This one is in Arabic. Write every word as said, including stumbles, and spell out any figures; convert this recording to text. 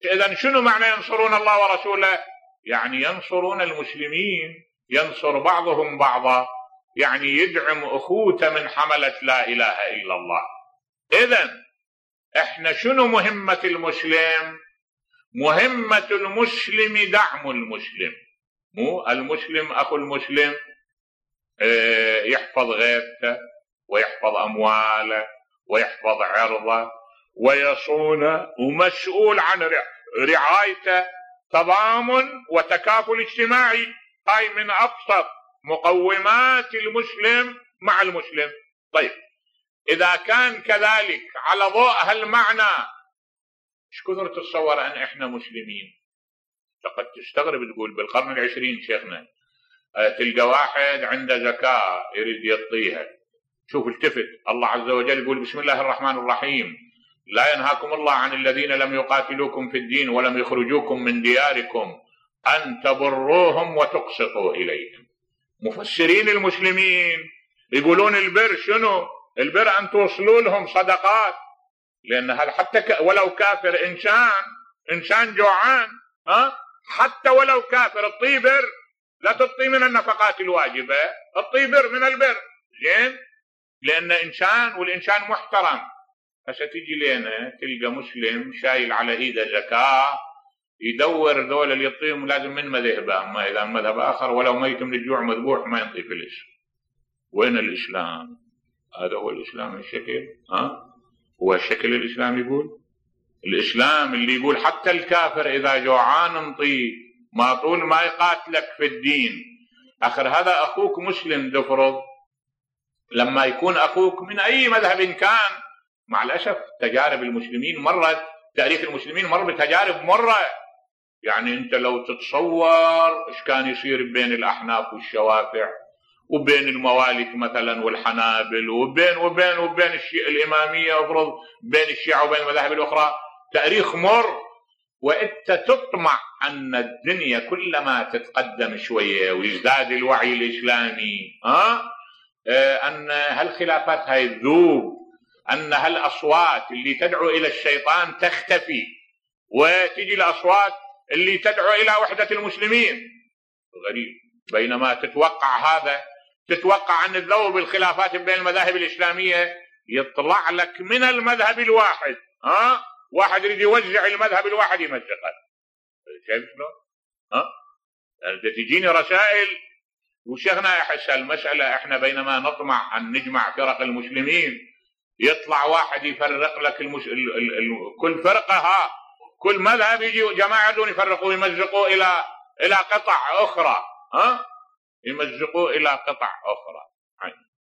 إذن شنو معنى ينصرون الله ورسوله؟ يعني ينصرون المسلمين، ينصر بعضهم بعضا، يعني يدعم أخوته من حملة لا إله إلا الله. إذن إحنا شنو مهمة المسلم؟ مهمة المسلم دعم المسلم، مو المسلم أخو المسلم يحفظ غيرته ويحفظ أمواله ويحفظ عرضه ويصونه، ومسؤول عن رعايته، تضامن وتكافل اجتماعي. هاي من أبسط مقومات المسلم مع المسلم. طيب إذا كان كذلك على ضوء هالمعنى، ايش كثر تتصور أن إحنا مسلمين؟ لقد تستغرب تقول بالقرن العشرين شيخنا تلقى واحد عنده زكاة يريد يعطيها. شوف التفت، الله عز وجل يقول بسم الله الرحمن الرحيم: لا ينهاكم الله عن الذين لم يقاتلوكم في الدين ولم يخرجوكم من دياركم أن تبروهم وتقسطوا إليهم. مفسرين المسلمين يقولون البر شنو؟ البر أن توصلوا لهم صدقات، لأن هذا حتى ولو كافر، إنسان إنسان جوعان، ها حتى ولو كافر اطيه بر، لا تطي من النفقات الواجبة، اطيه بر من البر، زين؟ لأن إنسان والإنسان محترم. هسه تيجي لنا تلقى مسلم شايل على ايده زكاة، يدور ذول اللي يعطيهم لازم من مذهبه، اما اذا مذهب اخر ولو ميت من الجوع مذبوح ما ينطي فلس. وين الاسلام؟ هذا هو الاسلام الشكل؟ ها هو الشكل الاسلام يقول؟ الاسلام اللي يقول حتى الكافر اذا جوعان انطيه، ما طول ما يقاتلك في الدين. اخر هذا اخوك مسلم تفرض، لما يكون اخوك من اي مذهب كان، مع الأسف تجارب المسلمين مرت، تاريخ المسلمين مر بتجارب مرة. يعني أنت لو تتصور إيش كان يصير بين الأحناف والشوافع وبين الموالك مثلا والحنابل وبين وبين وبين الشيعة الإمامية، أفرض بين الشيعة وبين المذاهب الأخرى، تاريخ مر. وأنت تطمع أن الدنيا كلما تتقدم شوية ويزداد الوعي الإسلامي، ها أه؟ أن هالخلافات هاي تذوب، أن هالأصوات اللي تدعو إلى الشيطان تختفي، وتجي الأصوات اللي تدعو إلى وحدة المسلمين. غريب، بينما تتوقع هذا، تتوقع أن الذوب الخلافات بين المذاهب الإسلامية يطلع لك من المذهب الواحد، ها واحد يريد يوزع المذهب الواحد يمزقه. شايف شلون؟ ها تجيني رسائل وشيخنا يحس المسألة احنا بينما نطمع أن نجمع فرق المسلمين، يطلع واحد يفرق لك المش... ال... ال... ال... كل فرقة، ها كل مذهب يجي جماعة دون يفرقوا يمزقوا إلى إلى قطع أخرى، ها يمزقوا إلى قطع أخرى.